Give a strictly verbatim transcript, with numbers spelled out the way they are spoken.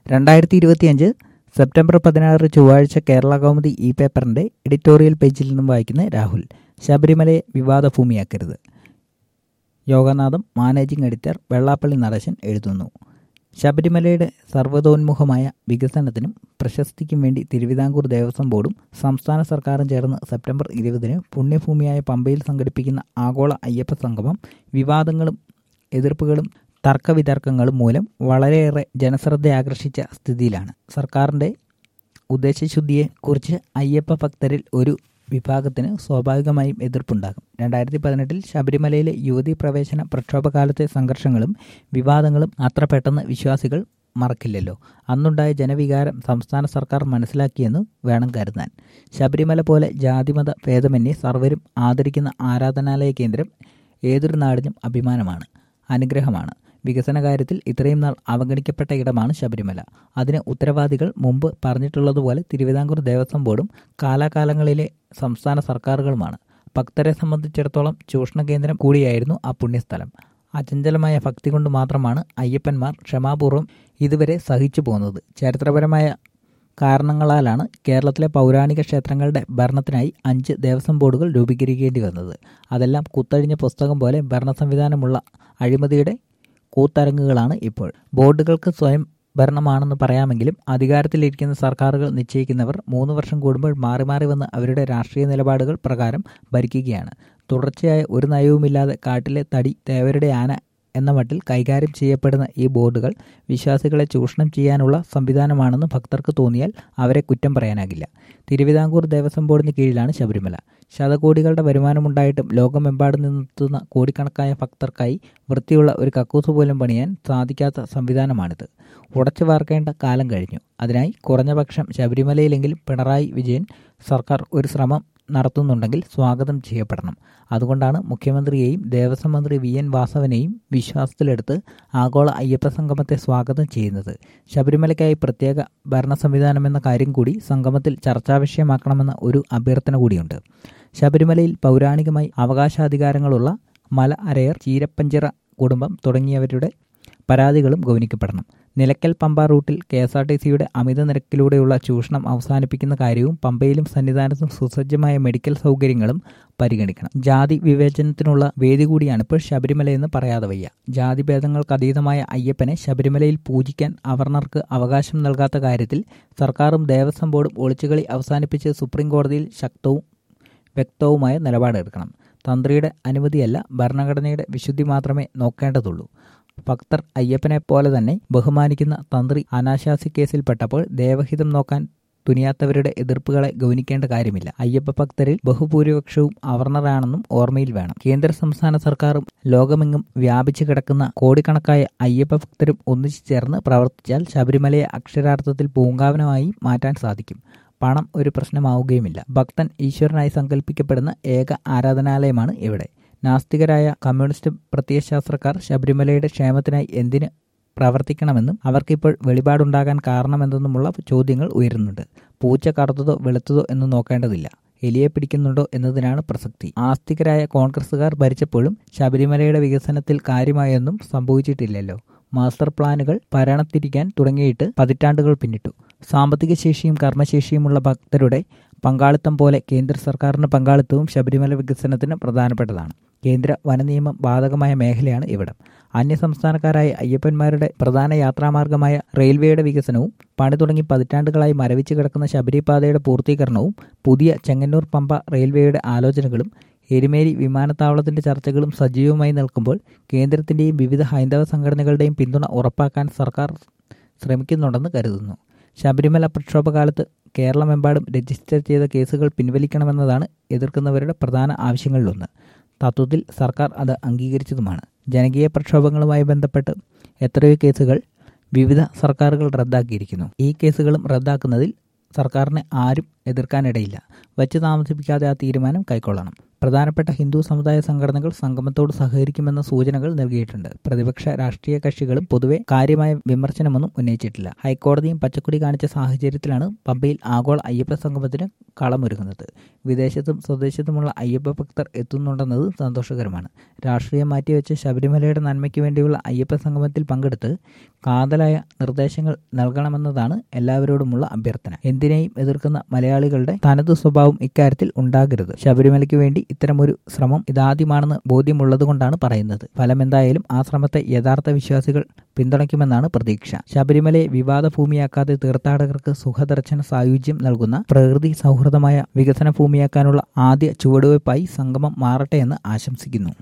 രണ്ടായിരത്തി ഇരുപത്തിയഞ്ച് സെപ്റ്റംബർ പതിനാറ് ചൊവ്വാഴ്ച കേരള കൗമുദി ഇ പേപ്പറിൻ്റെ എഡിറ്റോറിയൽ പേജിൽ നിന്നും വായിക്കുന്ന രാഹുൽ. ശബരിമലയെ വിവാദ ഭൂമിയാക്കരുത്. യോഗനാഥം മാനേജിംഗ് എഡിറ്റർ വെള്ളാപ്പള്ളി നടേശൻ എഴുതുന്നു. ശബരിമലയുടെ സർവ്വതോന്മുഖമായ വികസനത്തിനും പ്രശസ്തിക്കും വേണ്ടി തിരുവിതാംകൂർ ദേവസ്വം ബോർഡും സംസ്ഥാന സർക്കാരും ചേർന്ന് സെപ്റ്റംബർ ഇരുപതിന് പുണ്യഭൂമിയായ പമ്പയിൽ സംഘടിപ്പിക്കുന്ന ആഗോള അയ്യപ്പ സംഗമം വിവാദങ്ങളും എതിർപ്പുകളും തർക്കവിതർക്കങ്ങളും മൂലം വളരെയേറെ ജനശ്രദ്ധ ആകർഷിച്ച സ്ഥിതിയിലാണ്. സർക്കാരിൻ്റെ ഉദ്ദേശശുദ്ധിയെക്കുറിച്ച് അയ്യപ്പ ഭക്തരിൽ ഒരു വിഭാഗത്തിന് സ്വാഭാവികമായും എതിർപ്പുണ്ടാകും. രണ്ടായിരത്തി പതിനെട്ടിൽ ശബരിമലയിലെ യുവതീ പ്രവേശന പ്രക്ഷോഭകാലത്തെ സംഘർഷങ്ങളും വിവാദങ്ങളും അത്ര പെട്ടെന്ന് വിശ്വാസികൾ മറക്കില്ലല്ലോ. അന്നുണ്ടായ ജനവികാരം സംസ്ഥാന സർക്കാർ മനസ്സിലാക്കിയെന്ന് വേണം കരുതാൻ. ശബരിമല പോലെ ജാതിമത ഭേദമന്യേ സർവരും ആദരിക്കുന്ന ആരാധനാലയ കേന്ദ്രം ഏതൊരു നാടിനും അഭിമാനമാണ്, അനുഗ്രഹമാണ്. വികസന കാര്യത്തിൽ ഇത്രയും നാൾ അവഗണിക്കപ്പെട്ട ഇടമാണ് ശബരിമല. അതിന് ഉത്തരവാദികൾ മുമ്പ് പറഞ്ഞിട്ടുള്ളതുപോലെ തിരുവിതാംകൂർ ദേവസ്വം ബോർഡും കാലാകാലങ്ങളിലെ സംസ്ഥാന സർക്കാരുകളുമാണ്. ഭക്തരെ സംബന്ധിച്ചിടത്തോളം ചൂഷണ കേന്ദ്രം കൂടിയായിരുന്നു ആ പുണ്യസ്ഥലം. അചഞ്ചലമായ ഭക്തി കൊണ്ട് മാത്രമാണ് അയ്യപ്പന്മാർ ക്ഷമാപൂർവ്വം ഇതുവരെ സഹിച്ചു പോകുന്നത്. ചരിത്രപരമായ കാരണങ്ങളാലാണ് കേരളത്തിലെ പൗരാണിക ക്ഷേത്രങ്ങളുടെ ഭരണത്തിനായി അഞ്ച് ദേവസ്വം ബോർഡുകൾ രൂപീകരിക്കേണ്ടി വന്നത്. അതെല്ലാം കുത്തഴിഞ്ഞ പുസ്തകം പോലെ ഭരണ സംവിധാനമുള്ള അഴിമതിയുടെ കൂത്തരങ്ങുകളാണ് ഇപ്പോൾ. ബോർഡുകൾക്ക് സ്വയം ഭരണമാണെന്ന് പറയാമെങ്കിലും അധികാരത്തിലിരിക്കുന്ന സർക്കാരുകൾ നിശ്ചയിക്കുന്നവർ മൂന്ന് വർഷം കൂടുമ്പോൾ മാറി മാറി വന്ന് അവരുടെ രാഷ്ട്രീയ നിലപാടുകൾ പ്രകാരം ഭരിക്കുകയാണ്. തുടർച്ചയായ ഒരു നയവുമില്ലാതെ കാട്ടിലെ തടി തേവരുടെ ആന എന്ന മട്ടിൽ കൈകാര്യം ചെയ്യപ്പെടുന്ന ഈ ബോർഡുകൾ വിശ്വാസികളെ ചൂഷണം ചെയ്യാനുള്ള സംവിധാനമാണെന്ന് ഭക്തർക്ക് തോന്നിയാൽ അവരെ കുറ്റം പറയാനാകില്ല. തിരുവിതാംകൂർ ദേവസ്വം ബോർഡിന് കീഴിലാണ് ശബരിമല. ശതകോടികളുടെ വരുമാനമുണ്ടായിട്ടും ലോകമെമ്പാടും നിന്നെത്തുന്ന കോടിക്കണക്കായ ഭക്തർക്കായി വൃത്തിയുള്ള ഒരു കക്കൂസ് പോലും പണിയാൻ സാധിക്കാത്ത സംവിധാനമാണിത്. ഉടച്ചു വാർക്കേണ്ട കാലം കഴിഞ്ഞു. അതിനായി കുറഞ്ഞപക്ഷം ശബരിമലയിലെങ്കിലും പിണറായി വിജയൻ സർക്കാർ ഒരു ശ്രമം നടത്തുന്നുണ്ടെങ്കിൽ സ്വാഗതം ചെയ്യപ്പെടണം. അതുകൊണ്ടാണ് മുഖ്യമന്ത്രിയെയും ദേവസ്വം മന്ത്രി വി എൻ വാസവനെയും വിശ്വാസത്തിലെടുത്ത് ആഗോള അയ്യപ്പ സംഗമത്തെ സ്വാഗതം ചെയ്യുന്നത്. ശബരിമലയ്ക്കായി പ്രത്യേക ഭരണ സംവിധാനമെന്ന കാര്യം കൂടി സംഗമത്തിൽ ചർച്ചാ വിഷയമാക്കണമെന്ന ഒരു അഭ്യർത്ഥന കൂടിയുണ്ട്. ശബരിമലയിൽ പൗരാണികമായി അവകാശാധികാരങ്ങളുള്ള മല അരയർ, ചീരപ്പഞ്ചിറ കുടുംബം തുടങ്ങിയവരുടെ പരാതികളും ഗൗനിക്കപ്പെടണം. നിലയ്ക്കൽ പമ്പ റൂട്ടിൽ കെ എസ് ആർ ടി സിയുടെ അമിത നിരക്കിലൂടെയുള്ള ചൂഷണം അവസാനിപ്പിക്കുന്ന കാര്യവും പമ്പയിലും സന്നിധാനത്തും സുസജ്ജമായ മെഡിക്കൽ സൗകര്യങ്ങളും പരിഗണിക്കണം. ജാതി വിവേചനത്തിനുള്ള വേദി കൂടിയാണിപ്പോൾ ശബരിമലയെന്ന് പറയാതെ വയ്യ. ജാതിഭേദങ്ങൾക്കതീതമായ അയ്യപ്പനെ ശബരിമലയിൽ പൂജിക്കാൻ അവർണർക്ക് അവകാശം നൽകാത്ത കാര്യത്തിൽ സർക്കാരും ദേവസ്വം ബോർഡും ഒളിച്ചുകളി അവസാനിപ്പിച്ച് സുപ്രീം കോടതിയിൽ ശക്തവും വ്യക്തവുമായ നിലപാടെടുക്കണം. തന്ത്രിയുടെ അനുമതിയല്ല, ഭരണഘടനയുടെ വിശുദ്ധി മാത്രമേ നോക്കേണ്ടതുള്ളൂ. ഭക്തർ അയ്യപ്പനെ പോലെ തന്നെ ബഹുമാനിക്കുന്ന തന്ത്രി അനാശാസി കേസിൽപ്പെട്ടപ്പോൾ ദേവഹിതം നോക്കാൻ തുനിയാത്തവരുടെ എതിർപ്പുകളെ ഗൗനിക്കേണ്ട കാര്യമില്ല. അയ്യപ്പ ഭക്തരിൽ ബഹുഭൂരിപക്ഷവും അവർണരാണെന്നും ഓർമ്മയിൽ വേണം. കേന്ദ്ര സംസ്ഥാന സർക്കാരും ലോകമെങ്ങും വ്യാപിച്ചു കിടക്കുന്ന കോടിക്കണക്കായ അയ്യപ്പ ഭക്തരും ഒന്നിച്ചു ചേർന്ന് പ്രവർത്തിച്ചാൽ ശബരിമലയെ അക്ഷരാർത്ഥത്തിൽ പൂങ്കാവനമായി മാറ്റാൻ സാധിക്കും. പണം ഒരു പ്രശ്നമാവുകയുമില്ല. ഭക്തൻ ഈശ്വരനായി സങ്കല്പിക്കപ്പെടുന്ന ഏക ആരാധനാലയമാണ് ഇവിടെ. നാസ്തികരായ കമ്മ്യൂണിസ്റ്റ് പ്രത്യയശാസ്ത്രക്കാർ ശബരിമലയുടെ ക്ഷേമത്തിനായി എന്തിന് പ്രവർത്തിക്കണമെന്നും അവർക്കിപ്പോൾ വെളിപാടുണ്ടാകാൻ കാരണമെന്തെന്നുമുള്ള ചോദ്യങ്ങൾ ഉയരുന്നുണ്ട്. പൂച്ച കറുത്തതോ വെളുത്തതോ എന്ന് നോക്കേണ്ടതില്ല, എലിയെ പിടിക്കുന്നുണ്ടോ എന്നതിനാണ് പ്രസക്തി. ആസ്തികരായ കോൺഗ്രസുകാർ ഭരിച്ചപ്പോഴും ശബരിമലയുടെ വികസനത്തിൽ കാര്യമായൊന്നും സംഭവിച്ചിട്ടില്ലല്ലോ. മാസ്റ്റർ പ്ലാനുകൾ ഭരണത്തിരിക്കാൻ തുടങ്ങിയിട്ട് പതിറ്റാണ്ടുകൾ പിന്നിട്ടു. സാമ്പത്തിക ശേഷിയും കർമ്മശേഷിയുമുള്ള ഭക്തരുടെ പങ്കാളിത്തം പോലെ കേന്ദ്ര സർക്കാരിൻ്റെ പങ്കാളിത്തവും ശബരിമല വികസനത്തിന് പ്രധാനപ്പെട്ടതാണ്. കേന്ദ്ര വനനിയമം ബാധകമായ മേഖലയാണ് ഇവിടം. അന്യസംസ്ഥാനക്കാരായ അയ്യപ്പന്മാരുടെ പ്രധാന യാത്രാമാർഗമായ റെയിൽവേയുടെ വികസനവും പണി തുടങ്ങി പതിറ്റാണ്ടുകളായി മരവിച്ച് കിടക്കുന്ന ശബരിപാതയുടെ പൂർത്തീകരണവും പുതിയ ചെങ്ങന്നൂർ പമ്പ റെയിൽവേയുടെ ആലോചനകളും എരുമേലി വിമാനത്താവളത്തിൻ്റെ ചർച്ചകളും സജീവമായി നിൽക്കുമ്പോൾ കേന്ദ്രത്തിൻ്റെയും വിവിധ ഹൈന്ദവ സംഘടനകളുടെയും പിന്തുണ ഉറപ്പാക്കാൻ സർക്കാർ ശ്രമിക്കുന്നുണ്ടെന്ന് കരുതുന്നു. ശബരിമല പ്രക്ഷോഭകാലത്ത് കേരളമെമ്പാടും രജിസ്റ്റർ ചെയ്ത കേസുകൾ പിൻവലിക്കണമെന്നതാണ് എതിർക്കുന്നവരുടെ പ്രധാന ആവശ്യങ്ങളിലൊന്ന്. തത്വത്തിൽ സർക്കാർ അത് അംഗീകരിച്ചതുമാണ്. ജനകീയ പ്രക്ഷോഭങ്ങളുമായി ബന്ധപ്പെട്ട് എത്രയോ കേസുകൾ വിവിധ സർക്കാരുകൾ റദ്ദാക്കിയിരിക്കുന്നു. ഈ കേസുകളും റദ്ദാക്കുന്നതിൽ സർക്കാരിനെ ആരും എതിർക്കാനിടയില്ല. വച്ച് താമസിപ്പിക്കാതെ ആ തീരുമാനം കൈക്കൊള്ളണം. പ്രധാനപ്പെട്ട ഹിന്ദു സമുദായ സംഘടനകൾ സംഗമത്തോട് സഹകരിക്കുമെന്ന സൂചനകൾ നൽകിയിട്ടുണ്ട്. പ്രതിപക്ഷ രാഷ്ട്രീയ കക്ഷികളും പൊതുവെ കാര്യമായ വിമർശനമൊന്നും ഉന്നയിച്ചിട്ടില്ല. ഹൈക്കോടതിയും പച്ചക്കൊടി കാണിച്ച സാഹചര്യത്തിലാണ് പമ്പയിൽ ആഗോള അയ്യപ്പ സംഗമത്തിന് കളമൊരുങ്ങുന്നത്. വിദേശത്തും സ്വദേശത്തുമുള്ള അയ്യപ്പ ഭക്തർ എത്തുന്നുണ്ടെന്നത് സന്തോഷകരമാണ്. രാഷ്ട്രീയം മാറ്റിവെച്ച് ശബരിമലയുടെ നന്മയ്ക്ക് വേണ്ടിയുള്ള അയ്യപ്പ സംഗമത്തിൽ പങ്കെടുത്ത് കാതലായ നിർദ്ദേശങ്ങൾ നൽകണമെന്നതാണ് എല്ലാവരോടുമുള്ള അഭ്യർത്ഥന. എന്തിനേയും എതിർക്കുന്ന മലയാളികളുടെ തനതു സ്വഭാവം ഇക്കാര്യത്തിൽ ഉണ്ടാകരുത്. ശബരിമലയ്ക്ക് വേണ്ടി ഇത്തരമൊരു ശ്രമം ഇതാദ്യമാണെന്ന് ബോധ്യമുള്ളതുകൊണ്ടാണ് പറയുന്നത്. ഫലമെന്തായാലും ആ ശ്രമത്തെ യഥാർത്ഥ വിശ്വാസികൾ പിന്തുണയ്ക്കുമെന്നാണ് പ്രതീക്ഷ. ശബരിമലയെ വിവാദ ഭൂമിയാക്കാതെ തീർത്ഥാടകർക്ക് സുഖദർശന സായുജ്യം നൽകുന്ന പ്രകൃതി സൗഹൃദമായ വികസന ഭൂമിയാക്കാനുള്ള ആദ്യ ചുവടുവയ്പായി സംഗമം മാറട്ടെ എന്ന് ആശംസിക്കുന്നു.